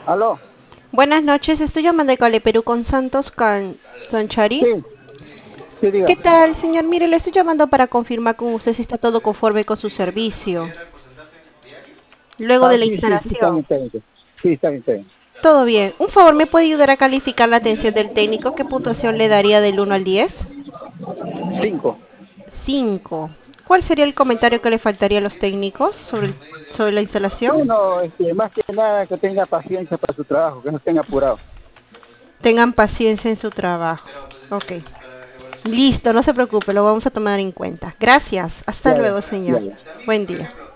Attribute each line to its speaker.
Speaker 1: Aló,
Speaker 2: Buenas noches, estoy llamando de Cale Perú con Santos Sanchari.
Speaker 1: sí, sí,
Speaker 2: ¿Qué
Speaker 1: diga.
Speaker 2: tal, señor? Mire, le estoy llamando para confirmar con usted si está todo conforme con su servicio. Luego de la
Speaker 1: Sí, sí, sí, está bien,
Speaker 2: instalación.
Speaker 1: está bien. Sí, está bien, está bien.
Speaker 2: Todo bien. Un favor, ¿me puede ayudar a calificar la atención del técnico? ¿Qué puntuación le daría del 1 al 10?
Speaker 1: 5.
Speaker 2: 5. ¿Cuál sería el comentario que le faltaría a los técnicos sobre la instalación?
Speaker 1: Bueno, más que nada que tenga paciencia para su trabajo, que no esté apurado.
Speaker 2: Tengan paciencia en su trabajo. Ok. Listo, no se preocupe, lo vamos a tomar en cuenta. Gracias. Hasta
Speaker 1: Ya, ya,
Speaker 2: luego,
Speaker 1: ya,
Speaker 2: señor.
Speaker 1: ya.
Speaker 2: Buen día.